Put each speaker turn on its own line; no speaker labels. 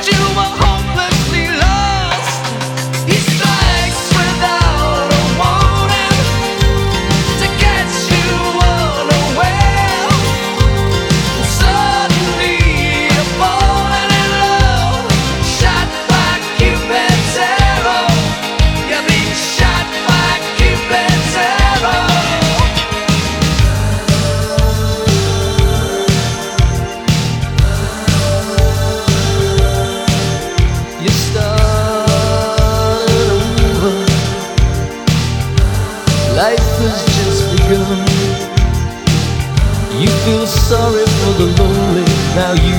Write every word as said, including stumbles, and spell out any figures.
you were hopelessly lost. He strikes without a warning to catch you unaware. Suddenly you're falling in love, shot by Cupid's arrow. You're being shot by Cupid's arrow. You started over. Life has just begun. You feel sorry for the lonely. Now you